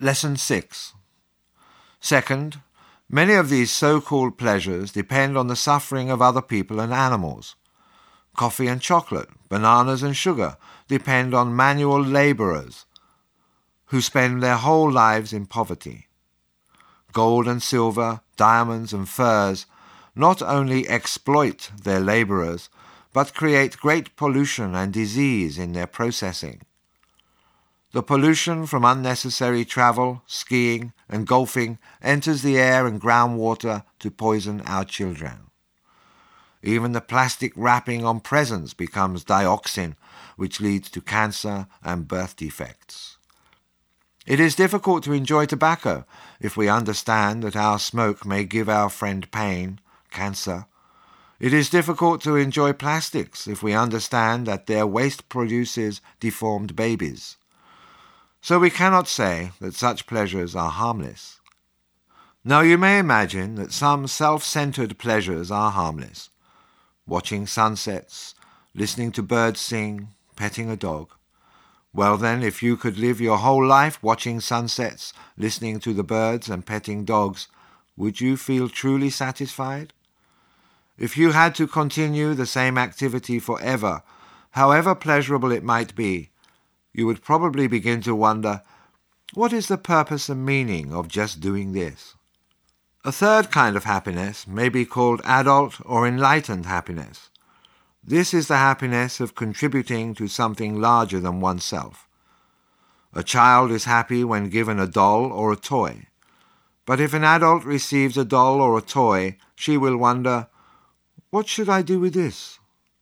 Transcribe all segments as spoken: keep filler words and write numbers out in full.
Lesson six. Second, many of these so-called pleasures depend on the suffering of other people and animals. Coffee and chocolate, bananas and sugar depend on manual labourers who spend their whole lives in poverty. Gold and silver, diamonds and furs not only exploit their labourers, but create great pollution and disease in their processing. The pollution from unnecessary travel, skiing and golfing enters the air and groundwater to poison our children. Even the plastic wrapping on presents becomes dioxin, which leads to cancer and birth defects. It is difficult to enjoy tobacco if we understand that our smoke may give our friend pain, cancer. It is difficult to enjoy plastics if we understand that their waste produces deformed babies. So we cannot say that such pleasures are harmless. Now you may imagine that some self-centered pleasures are harmless. Watching sunsets, listening to birds sing, petting a dog. Well then, if you could live your whole life watching sunsets, listening to the birds and petting dogs, would you feel truly satisfied? If you had to continue the same activity forever, however pleasurable it might be, you would probably begin to wonder, what is the purpose and meaning of just doing this? A third kind of happiness may be called adult or enlightened happiness. This is the happiness of contributing to something larger than oneself. A child is happy when given a doll or a toy. But if an adult receives a doll or a toy, she will wonder, what should I do with this?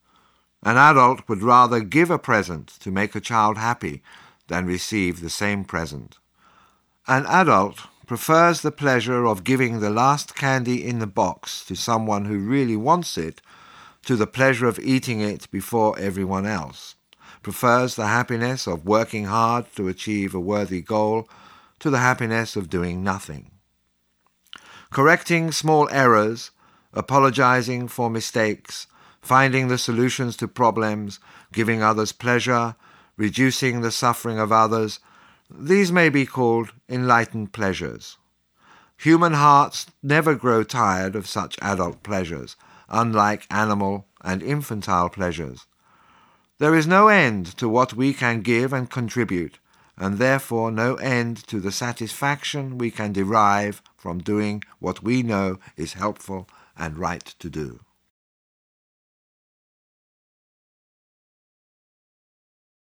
An adult would rather give a present to make a child happy than receive the same present. An adult prefers the pleasure of giving the last candy in the box to someone who really wants it to the pleasure of eating it before everyone else, prefers the happiness of working hard to achieve a worthy goal to the happiness of doing nothing. Correcting small errors, apologizing for mistakes, finding the solutions to problems, giving others pleasure, reducing the suffering of others, these may be called enlightened pleasures. Human hearts never grow tired of such adult pleasures, unlike animal and infantile pleasures. There is no end to what we can give and contribute, and therefore no end to the satisfaction we can derive from doing what we know is helpful and right to do.